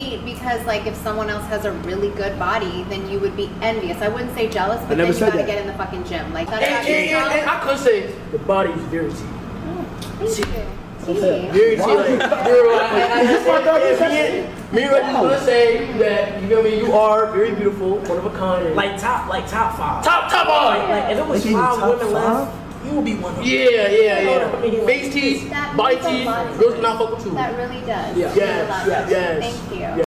hate because like if someone else has a really good body, then you would be envious. I wouldn't say jealous, but then you gotta get in the fucking gym. Like that's and I could say the body is very T. Thank you. Very T. Me would say that you feel me. You are very beautiful, one of a kind. Like top 5. Top 5. Like if it was 5 women left, you would be one of them. Yeah. Face teeth, body teeth, girls cannot fuck with you. That really does. Yes. Thank you.